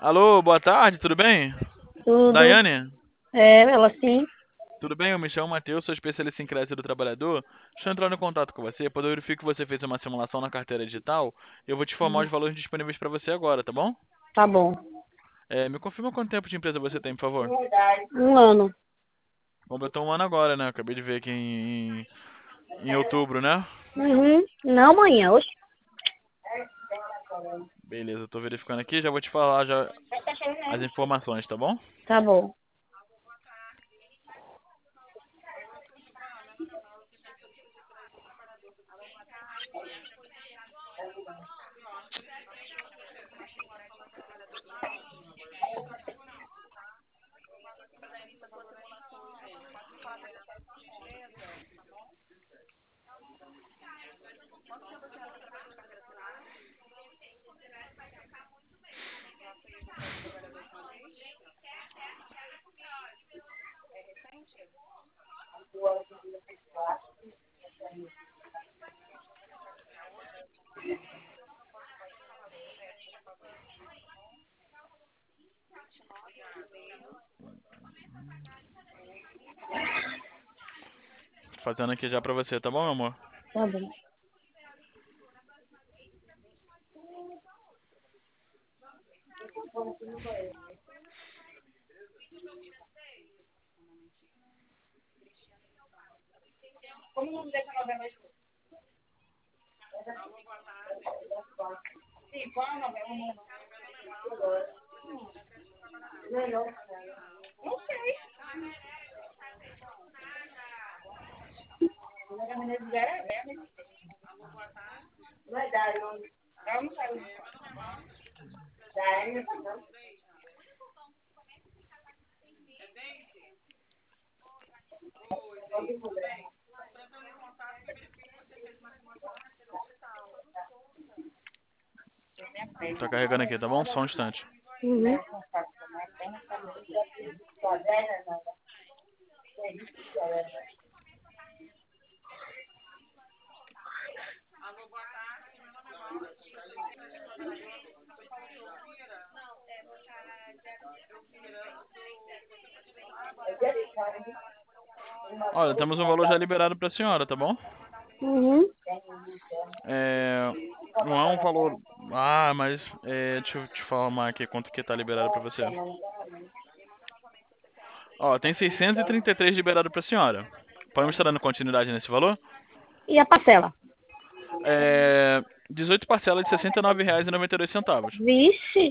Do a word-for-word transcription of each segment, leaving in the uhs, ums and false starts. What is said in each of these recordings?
Alô, boa tarde, tudo bem? Tudo. Daiane? É, ela sim. Tudo bem? Eu me chamo Matheus, sou especialista em crédito do trabalhador. Estou entrando em contato com você, pois eu verifico que você fez uma simulação na carteira digital. Eu vou te informar os valores disponíveis para você agora, tá bom? Tá bom. É, me confirma quanto tempo de empresa você tem, por favor. Um ano. Completou um ano agora, né? Acabei de ver aqui em, em outubro, né? Uhum. Não amanhã, hoje. Beleza, eu tô verificando aqui, já vou te falar já as informações, tá bom? Tá bom. Fazendo aqui já pra você, tá bom, meu amor? Tá bom. Tá carregando aqui, tá bom? Só um instante. Uhum. Olha, temos um valor já liberado pra senhora, tá bom? Uhum. É, não é um valor. Ah, mas é, deixa eu te informar aqui quanto que tá liberado pra você. Ó, tem seiscentos e trinta e três liberado pra senhora. Podemos estar dando continuidade nesse valor? E a parcela? É, dezoito parcelas de sessenta e nove reais e noventa e dois centavos. Vixe,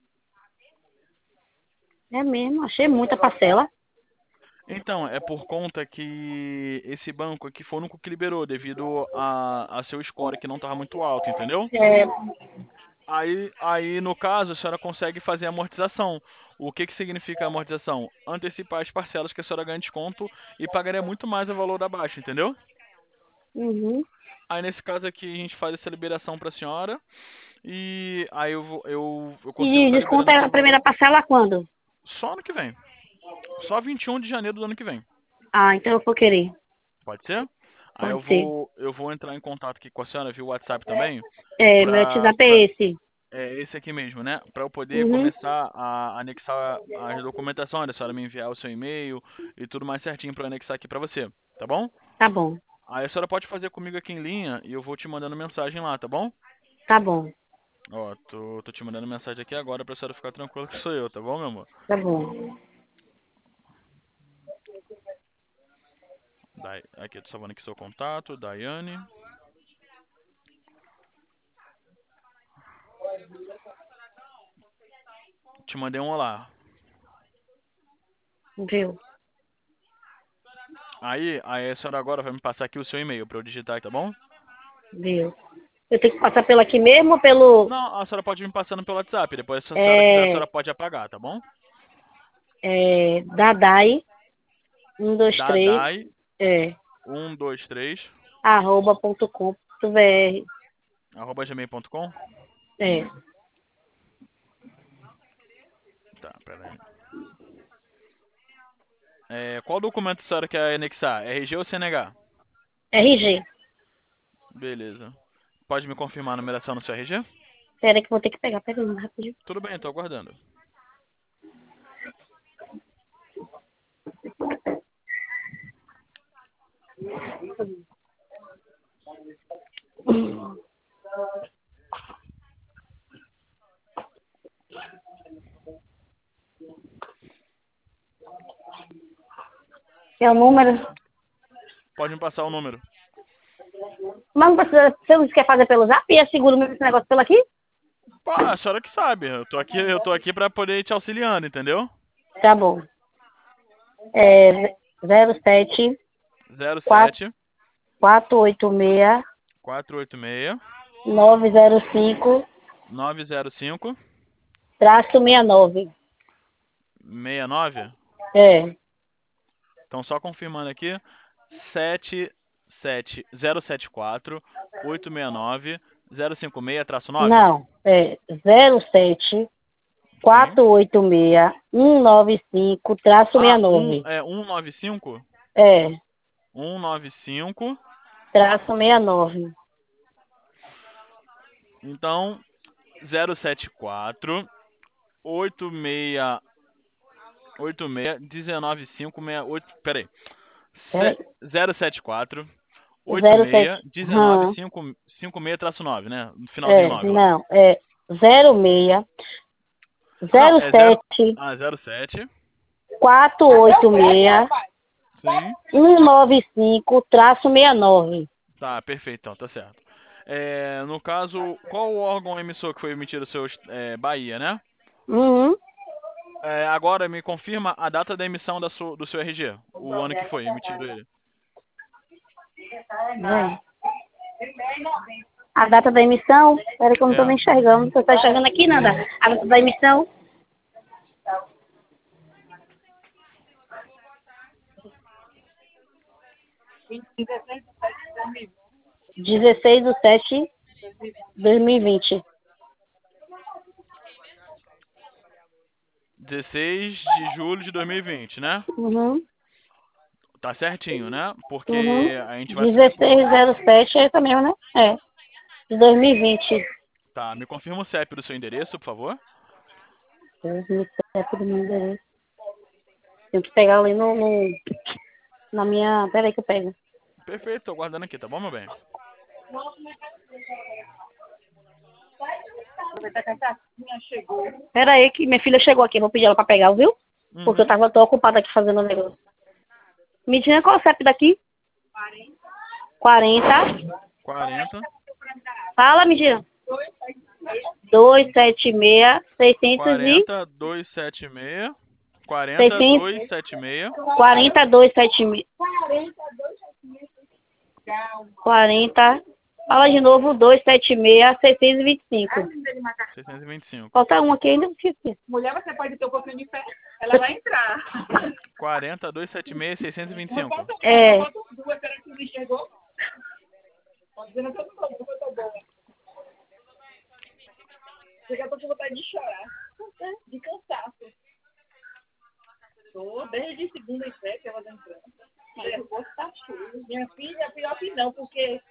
é mesmo. Achei muita parcela. Então, é por conta que esse banco aqui foi o único que liberou, devido a, a seu score que não estava muito alto, entendeu? É. Aí, aí, no caso, a senhora consegue fazer a amortização. O que que significa a amortização? Antecipar as parcelas que a senhora ganha desconto e pagaria muito mais o valor abaixo, entendeu? Uhum. Aí, nesse caso aqui, a gente faz essa liberação para a senhora e aí eu, vou- eu, eu consigo E estar desconto liberando é esse a valor primeira parcela quando? só ano que vem. Só vinte e um de janeiro do ano que vem. Ah, então eu vou querer. Pode ser? Aí eu Pode ser. vou, eu vou entrar em contato aqui com a senhora via WhatsApp também, É, meu pra, WhatsApp é pra, esse. é esse aqui mesmo, né? Para eu poder Uhum. começar a anexar as documentações, a senhora me enviar o seu e-mail e tudo mais certinho para anexar aqui para você, tá bom? Tá bom. Aí a senhora pode fazer comigo aqui em linha e eu vou te mandando mensagem lá, tá bom? Tá bom. Ó, tô, tô te mandando mensagem aqui agora pra senhora ficar tranquila que sou eu, tá bom, meu amor? Tá bom. Dai, aqui, tô salvando aqui seu contato, Daiane. Te mandei um olá. Viu? Aí, aí a senhora agora vai me passar aqui o seu e-mail pra eu digitar, tá bom? Viu? Eu tenho que passar pelo aqui mesmo ou pelo. Não, a senhora pode me passando pelo WhatsApp, depois se a senhora quiser a É. senhora pode apagar, tá bom? É. Dadai. Um, dois, três. Dadai É. um dois três Arroba ponto com ponto br. arroba gmail ponto com. É. Tá, pera aí. É, qual documento a senhora quer anexar? R G ou C N H? R G. Beleza. Pode me confirmar a numeração no seu R G? Pera aí que eu vou ter que pegar. Pera aí, rapidinho. Tudo bem, tô aguardando. É o número. Pode me passar o número. Mas não precisa, você não quer fazer pelo zap e é seguro mesmo esse negócio pelo aqui? Pô, a senhora que sabe. Eu tô aqui, eu tô aqui pra poder ir te auxiliando, entendeu? Tá bom. É zero sete zero quatro sete quatro oito seis quatro oito seis nove zero cinco nove zero cinco traço sessenta e nove. seis nove. É. Então só confirmando aqui, sete sete zero sete quatro oito seis nove zero cinco seis traço nove. Não, é zero sete Sim. quatro oito seis um nove cinco traço Ah, um, sessenta e nove. é cento e noventa e cinco? É, cento e noventa e cinco. traço sessenta e nove. Então, zero sete quatro oito seis oito seis um nove cinco seis oito. Peraí. Peraí. zero sete quatro oito zero sete. seis um nove Hum, cinco cinco seis traço nove, né? No finalzinho é, nove lá. não, é zero seis Não, zero é zero. sete Ah, zero sete. quatro oito seis Sim. um nove cinco traço sessenta e nove. Tá, perfeito, então, tá certo. É, no caso, qual o órgão emissor que foi emitido o seu é, Bahia, né? Uhum. É, agora me confirma a data da emissão da su, do seu R G, o ano que foi emitido ele. Vem. A data da emissão, peraí que eu não tô É, nem enxergando. Você tá enxergando aqui, Nanda? A data da emissão, dezesseis de sete de dois mil e vinte. dezesseis de julho de dois mil e vinte, né? Uhum. Tá certinho, né? Uhum. Porque a gente vai se... dezesseis zero sete é essa mesmo, né? É. De dois mil e vinte. Tá, me confirma o C E P do seu endereço, por favor. dois mil e sete do meu endereço. Tenho que pegar ali no, no, na minha... Peraí que eu pego. Perfeito, tô guardando aqui, tá bom, meu bem? Peraí que minha filha chegou aqui. Eu vou pedir ela pra pegar, viu? Porque eu Uhum. tava tô ocupada aqui fazendo o negócio. Me diga qual é o C E P daqui? quarenta. quarenta, Fala, me diga. duzentos e setenta e seis, seiscentos e... quarenta, duzentos e setenta e seis, quarenta, seiscentos, duzentos e setenta e seis, quarenta, duzentos e setenta e seis. quarenta. Fala de novo, duzentos e setenta e seis, seiscentos e vinte e cinco. seiscentos e vinte e cinco. Falta um aqui ainda, não esqueci. Mulher, você pode ter um pouquinho de fé. Ela vai entrar. quarenta, duzentos e setenta e seis, seiscentos e vinte e cinco. É. Duas, será que você enxergou? Tô dizendo que eu não tô, que eu tô boa. Eu já tô com vontade de chorar. De cansaço. Tô desde segunda e fé que ela tá entrando. O rosto tá cheio. Minha filha, pior que não, porque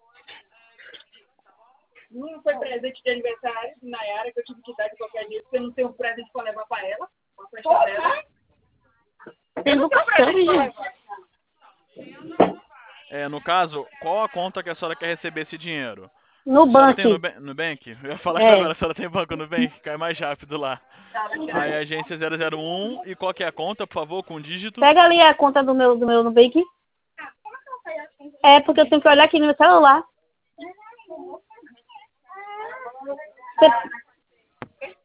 não foi presente de aniversário de Nayara que eu tive que dar de qualquer jeito, porque eu não tenho um presente pra levar pra ela. Pra festa dela. Tem educação, gente. É, no caso, qual a conta que a senhora quer receber esse dinheiro? No A senhora tem banco. Nubank? Nubank? Eu ia falar que É. agora a senhora tem banco Nubank, cai mais rápido lá. Aí agência zero zero um, e qual que é a conta, por favor, com dígito? Pega ali a conta do meu, do meu Nubank. É, porque eu tenho que olhar aqui no meu celular. Você...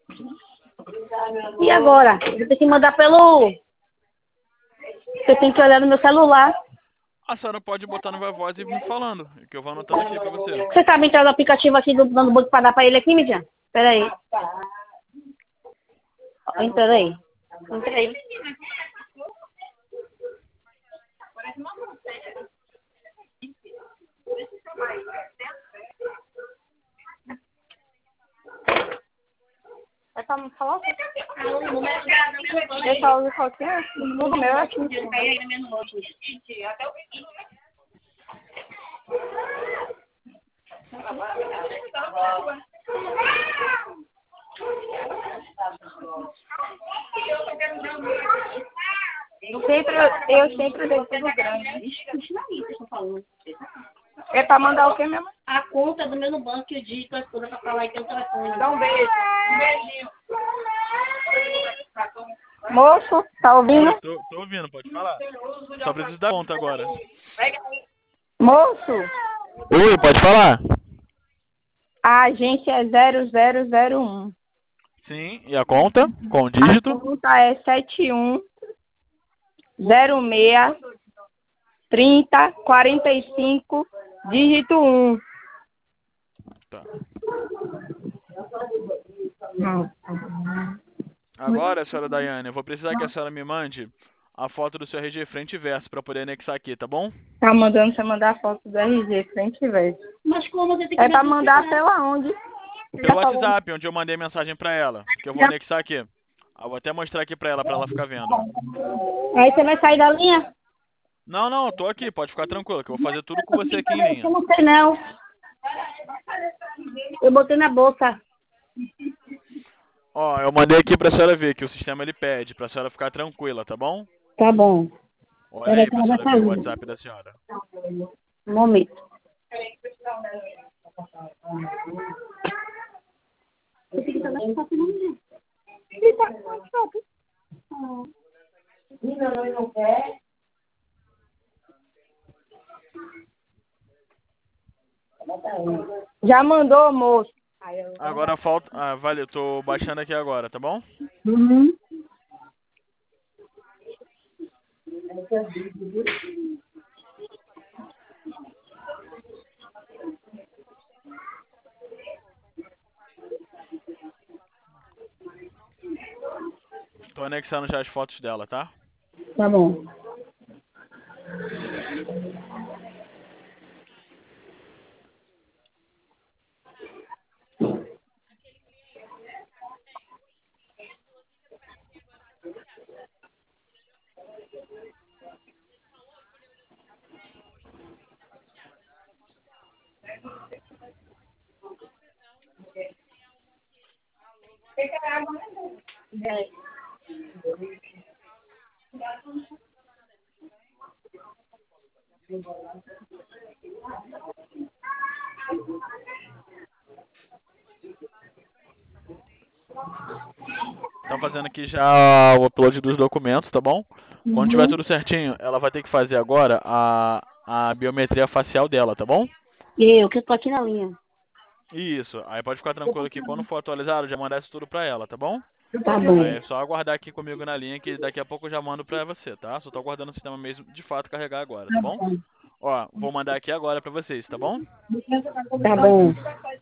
E agora? Eu tenho que mandar pelo... Você tem que olhar no meu celular. A senhora pode botar no Vai Voz e me falando, que eu vou anotando aqui pra você. Você sabe entrar no aplicativo aqui do, do banco para dar para ele aqui, Midian? Pera aí. Entra aí. Entra aí. É pra me falar? Eu falo de qualquer. No meu aqui. O quê? sempre, eu sempre dei tudo grande. É pra mandar o quê mesmo? A conta do meu no banco que eu digo pra esposa pra falar que tem o telefone. Dá um beijo. Um beijinho. Moço, tá ouvindo? Tô, tô ouvindo, pode falar. Só preciso dar conta agora. Moço, Oi, pode falar. a agência é zero zero zero um. Sim, e a conta? Com o A dígito? conta é sete um zero seis trinta quarenta e cinco, dígito um. Tá. Não. Agora, senhora Daiane, eu vou precisar que a senhora me mande a foto do seu R G frente e verso para poder anexar aqui, tá bom? Tá mandando você mandar a foto do R G, frente e verso. Mas como você tem que É pra me mandar apresentar? pela onde? Pelo WhatsApp, onde eu mandei mensagem para ela, que eu vou anexar aqui. Eu vou até mostrar aqui para ela, para ela ficar vendo. Ó. Aí você vai sair da linha? Não, não, eu tô aqui, pode ficar tranquilo, que eu vou fazer tudo com você aqui em Eu linha. não sei não. Eu botei na bolsa. Ó, eu mandei aqui pra senhora ver que o sistema ele pede, pra senhora ficar tranquila, tá bom? Tá bom. Olha Peraí aí que pra ela vai senhora ver o fazer. WhatsApp da senhora. Um momento. Esse aqui tá mais fácil, não, gente. Ele tá mais fácil. Ah. Não, não quer. Já mandou, moço. Agora falta... Ah, vale, eu tô baixando aqui agora, tá bom? Uhum. Tô anexando já as fotos dela, tá? Tá bom. Tá fazendo aqui já o upload dos documentos, tá bom? Quando tiver Uhum. tudo certinho, ela vai ter que fazer agora a, a biometria facial dela, tá bom? Eu que tô aqui na linha. Isso, aí pode ficar tranquilo que quando for atualizado, já mandar isso tudo pra ela, tá bom? Tá bom. Aí é só aguardar aqui comigo na linha que daqui a pouco eu já mando pra você, tá? Só tô aguardando o sistema mesmo de fato carregar agora, tá bom? Ó, vou mandar aqui agora pra vocês, tá bom? Tá bom.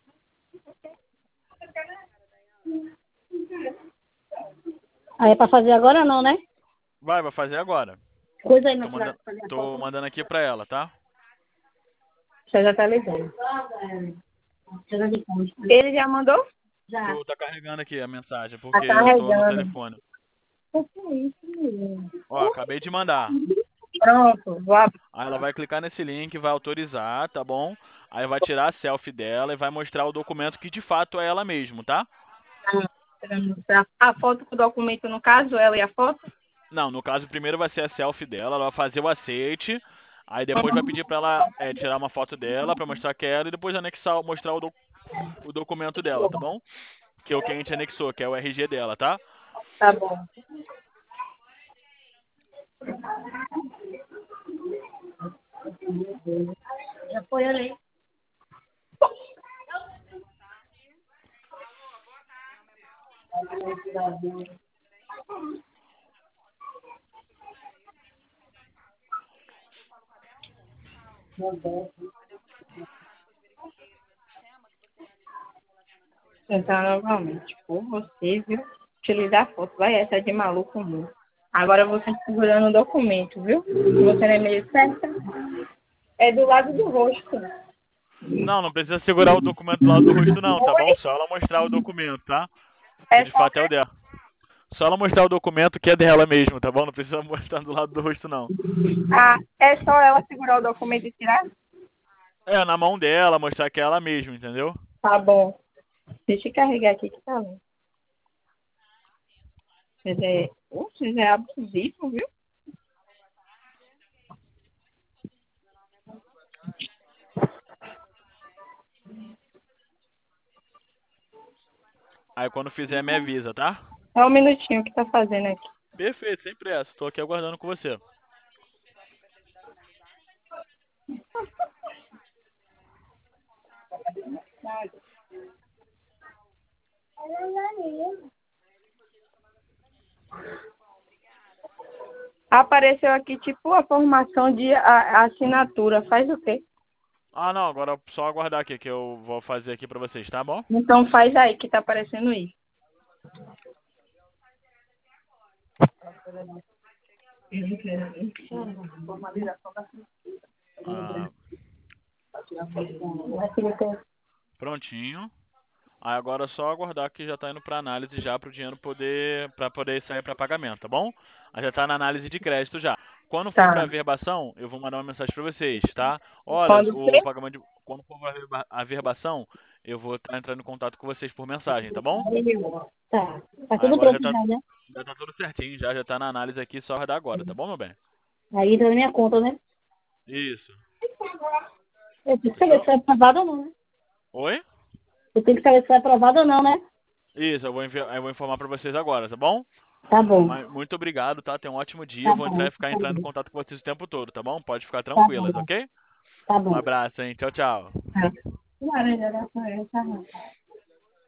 Aí é pra fazer agora não, né? Vai, vai fazer agora. Coisa aí, Tô meu filho. mandando, tô mandando aqui pra ela, tá? Você já tá ligando. Tá Ele já mandou? Já. Tô, tá carregando aqui a mensagem, Tá porque eu tô no carregando. telefone. Ó, acabei de mandar. Pronto, vou abrir. Aí ela vai clicar nesse link, vai autorizar, tá bom? Aí vai tirar a selfie dela e vai mostrar o documento que de fato é ela mesmo, tá? A foto com o documento, no caso, ela e a foto? Não, no caso, primeiro vai ser a selfie dela, ela vai fazer o aceite, aí depois vai pedir pra ela é, tirar uma foto dela pra mostrar que é ela e depois anexar, mostrar o, doc- o documento dela, tá bom? Que é o que a gente anexou, que é o R G dela, tá? Tá bom. Já foi ali. Tentar novamente. Por você, viu? Utilizar a foto. Vai essa de maluco mesmo. Agora você segurando o documento, viu? Você não é meio certa. É do lado do rosto. Não, não precisa segurar o documento do lado do rosto não, tá bom? Só ela mostrar o documento, tá? Que É de só fato é o dela. Só ela mostrar o documento que é dela mesmo, tá bom? Não precisa mostrar do lado do rosto não. Ah, é só ela segurar o documento e tirar? É, na mão dela, mostrar que é ela mesmo, entendeu? Tá bom. Deixa eu carregar aqui que tá bom. Você é, você é abusivo, viu? Aí quando fizer, me avisa, tá? Só um minutinho que tá fazendo aqui. Perfeito, sem pressa. Tô aqui aguardando com você. Apareceu aqui tipo a formação de a, a assinatura. Faz o quê? Ah, não, agora é só aguardar aqui que eu vou fazer aqui pra vocês, tá bom? Então faz aí que tá aparecendo isso. Ah, Vai querer ter- prontinho. Aí agora é só aguardar que já tá indo pra análise já pro dinheiro poder para poder sair pra pagamento, tá bom? Aí já tá na análise de crédito já. Quando for pra Tá. verbação, eu vou mandar uma mensagem pra vocês, tá? Olha, Quando o você... pagamento de... quando for pra verba- a verbação, eu vou estar entrando em contato com vocês por mensagem, tá bom? Tá. Tá Aí tudo agora já pronto tá já, né? já tá tudo certinho, já já tá na análise aqui, só aguardar agora, tá bom, meu bem? Aí entra na minha conta, né? Isso. Eu tenho que saber se foi aprovado ou não, né? Oi? Eu tenho que saber se foi aprovado ou não, né? Isso, eu vou, envi- eu vou informar pra vocês agora, tá bom? Tá bom. Mas muito obrigado, tá? Tenha um ótimo dia. Tá Eu vou bom. entrar e ficar Tá entrando em bom. contato com vocês o tempo todo, tá bom? Pode ficar Tá tranquilas, bom. ok? Tá Um bom. abraço, hein? Tchau, tchau. Tá. Laranja da floresta.